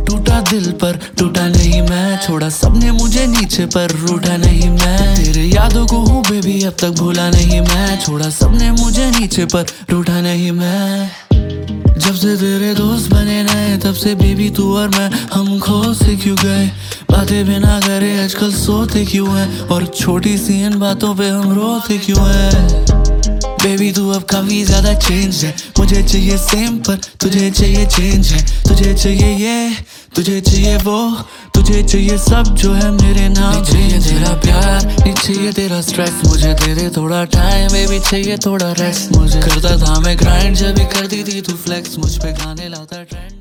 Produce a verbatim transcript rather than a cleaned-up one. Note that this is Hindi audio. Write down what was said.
टूटा दिल पर टूटा नहीं मैं, छोड़ा सबने मुझे नीचे पर रूठा नहीं मैं। तेरे यादों को हूँ बेबी अब तक भूला नहीं मैं, छोड़ा सबने मुझे नीचे पर रूठा नहीं मैं। जब से तेरे दोस्त बने नए तब से बेबी तू और मैं हम खो से क्यों गए, बातें बिना करे आजकल सोते क्यों हैं, और छोटी सी इन बातों पे हम रोते क्यों हैं। बेबी तू अब काफी ज्यादा चेंज है, मुझे चाहिए सेम पर तुझे चाहिए चेंज है। तुझे चाहिए ये, तुझे चाहिए वो, तुझे चाहिए सब जो है मेरे नाम। नहीं चाहिए तेरा प्यार, नहीं चाहिए तेरा स्ट्रेस, मुझे दे दे थोड़ा टाइम बेबी, चाहिए थोड़ा रेस्ट। मुझे करता था मैं ग्राइंड जब भी करती थी तू फ्लेक्स, मुझ पे गाने लाता ट्रेंड।